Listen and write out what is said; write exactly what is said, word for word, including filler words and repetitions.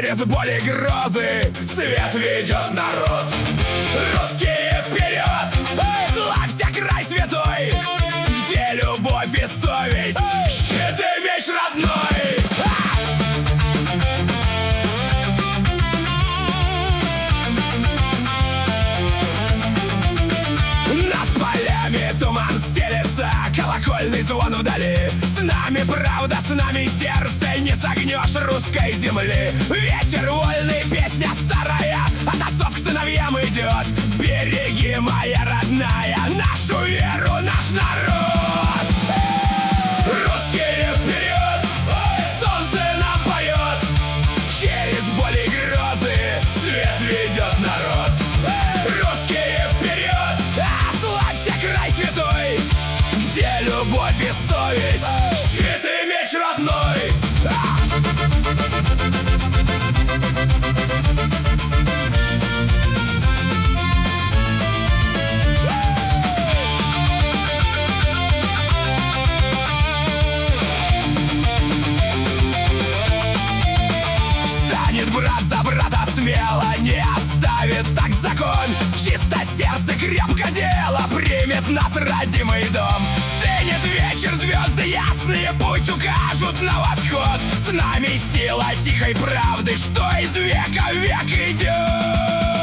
Через боли и грозы свет ведет народ. Русские вперед! Славься, край святой, где любовь и совесть, щит и меч родной. Над полями туман стелется, колокольный звон вдали. С нами правда, с нами сердце, не согнешь русской земли. Ветер вольный, песня старая, от отцов к сыновьям идет. Береги, моя родная, нашу веру, наш народ. Русские вперед, солнце нам поет. Через боли и грозы свет ведет народ. Русские вперед, славься, край святой, где любовь и совесть, щит и меч родной. Встанет брат за брата смело, не оставит так закон. Чисто сердце, крепко дело, примет нас родимый дом. Стынет вечер, звезды ясные путь укажут на восход. С нами сила тихой правды, что из века в век идет.